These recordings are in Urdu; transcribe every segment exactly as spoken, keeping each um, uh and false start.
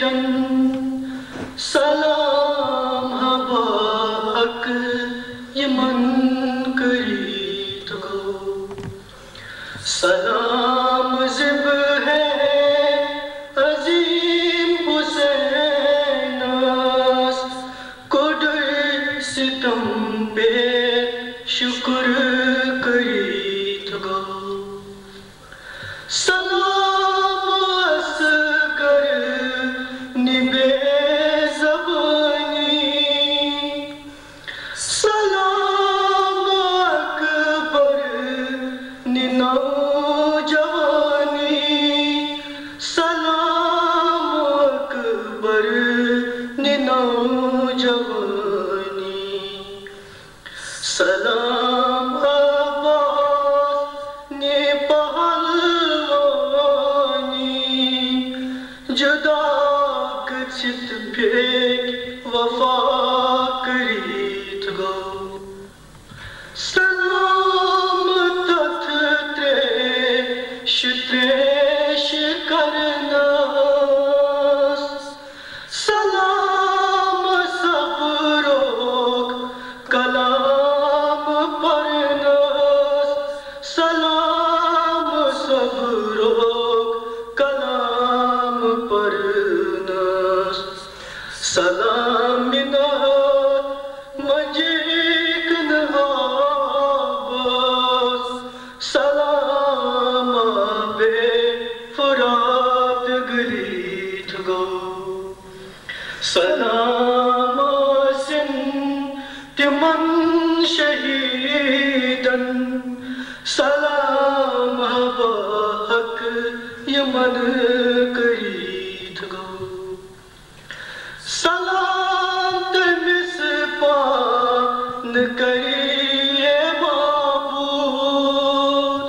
شہیدن سلام حق یمن کرید گو سلام زب ہے عظیم حسین کڈر ستم پہ شکر کرید گو سلام اصغر نبے زبانی سلام اکبر نوجوانی سلام اکبر نوجوانی سلام عباس نے پہلوانی جدا کچھ پھیک وفا کرید گو سلام تتھ تریش تریش کرناس سلام سب روک کلام پرناس سلام سب روک کلام پرناس سلام منات مجیک نہاباس سلام بے فرات گلید گو سلام سن تمن شہیدن سلام حق یمن کرید گو سلام تمس پان کریے معبود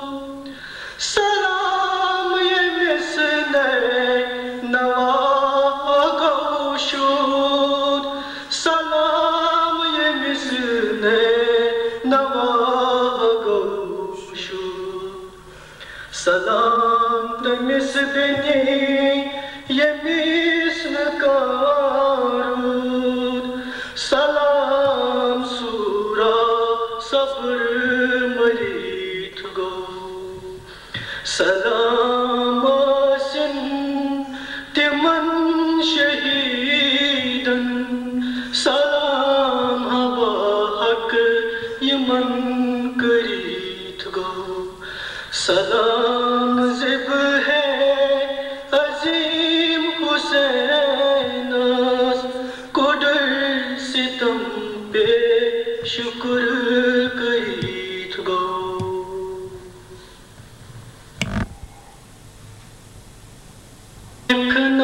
سلام یمس نئے نوا گوشود سلام یمس نئے نوا گوشود سلام تمس بنی یمیس نکارود سلام سورا صبر مرید گو سلام آسن تمن شہیدن سلام حق یمن کرید گو سلام زب ہے عظیم حسین کڈر ستم پہ شکر کر